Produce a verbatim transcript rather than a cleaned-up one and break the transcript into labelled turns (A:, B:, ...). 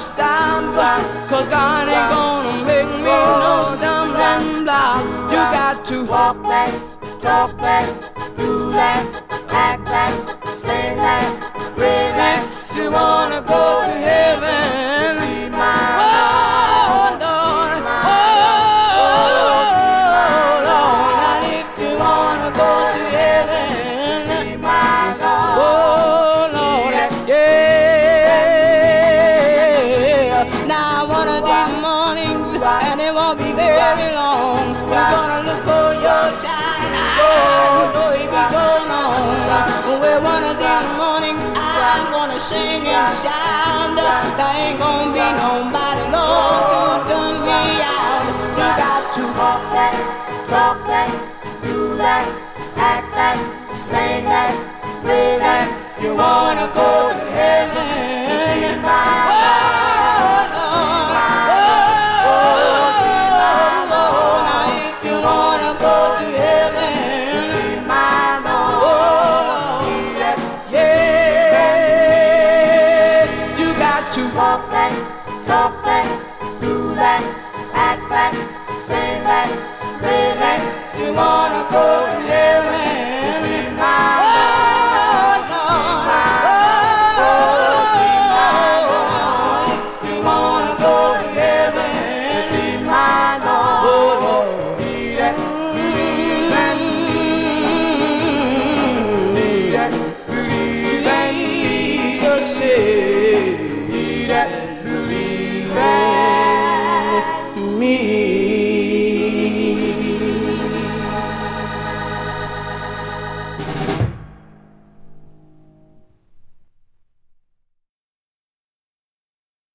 A: stop, 'cause God ain't gonna make me no stumbling block. You got to
B: walk that, talk that, do that, act that, sing that, read that.
A: If you wanna go to heaven,
B: see my
A: oh Lord, oh Lord, and if you wanna go to heaven,
B: see my Lord.
A: oh Lord, yeah. Now one of these mornings, and it won't be very long, you're gonna look for your child. I know he be going on. Well, one of these mornings, I'm gonna sing and shout. There ain't gonna be nobody, Lord, to turn me out. You got to
B: walk that, talk that, do that, act that, sing that, read that.
A: you wanna go to heaven.
B: See my
A: Oh, Lord, oh, Lord, now if you wanna go to heaven,
B: see my Lord.
A: oh, Lord, yeah, you got to
B: Walk that, talk that, do that, act that, sing that, read that.
A: you wanna go